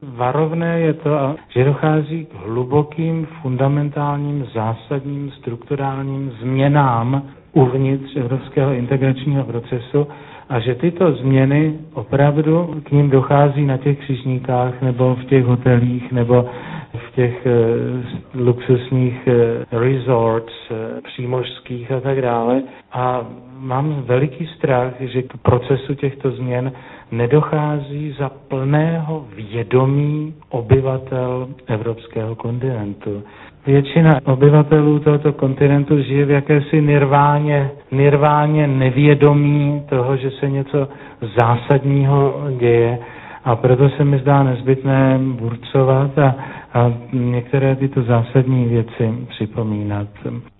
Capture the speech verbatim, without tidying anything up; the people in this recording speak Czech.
Varovné je to, že dochází k hlubokým, fundamentálním, zásadním, strukturálním změnám uvnitř evropského integračního procesu a že tyto změny opravdu k ním dochází na těch křižníkách nebo v těch hotelích nebo v těch e, luxusních e, resorts e, přímořských a tak dále. A mám veliký strach, že k procesu těchto změn nedochází za plného vědomí obyvatel evropského kontinentu. Většina obyvatelů tohoto kontinentu žije v jakési nirváně, nirváně nevědomí toho, že se něco zásadního děje a proto se mi zdá nezbytné burcovat a, a některé tyto zásadní věci připomínat.